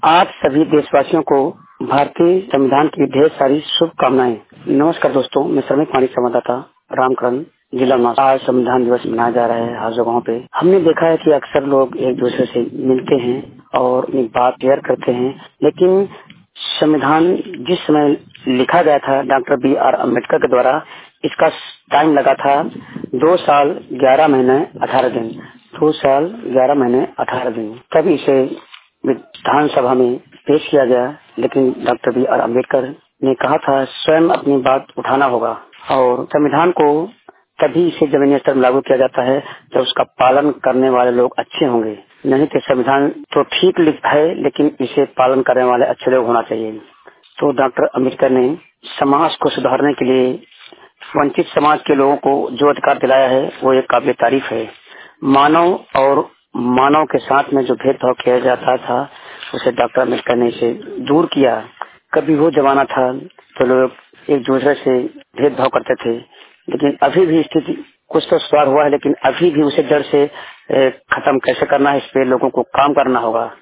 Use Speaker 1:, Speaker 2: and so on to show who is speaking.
Speaker 1: आप सभी देशवासियों को भारतीय संविधान की ढेर सारी शुभकामनाएं। नमस्कार दोस्तों, मैं श्रमिक पानी संवाददाता रामकरण जिला मासा। आज संविधान दिवस मनाया जा रहा है हर जगहों पे। हमने देखा है कि अक्सर लोग एक दूसरे से मिलते हैं और अपनी बात शेयर करते हैं, लेकिन संविधान जिस समय लिखा गया था डॉक्टर B.R. अम्बेडकर के द्वारा, इसका टाइम लगा था 2 साल 11 महीने 18 दिन। 2 साल 11 महीने 18 दिन तब इसे विधानसभा में पेश किया गया। लेकिन डॉक्टर B.R. अम्बेडकर ने कहा था स्वयं अपनी बात उठाना होगा, और संविधान को तभी इसे जमीनी स्तर में लागू किया जाता है जब उसका पालन करने वाले लोग अच्छे होंगे। नहीं तो संविधान तो ठीक लिखा है, लेकिन इसे पालन करने वाले अच्छे लोग होना चाहिए। तो डॉक्टर अम्बेडकर ने समाज को सुधारने के लिए वंचित समाज के लोगों को जो अधिकार दिलाया है वो एक काबिल तारीफ है। मानव और मानव के साथ में जो भेदभाव किया जाता था उसे डॉक्टर अम्बेडकर ने इसे दूर किया। कभी वो जमाना था तो लोग एक दूसरे से भेदभाव करते थे, लेकिन अभी भी स्थिति कुछ तो सुधार हुआ है, लेकिन अभी भी उसे जड़ से खत्म कैसे करना है, इस पे लोगों को काम करना होगा।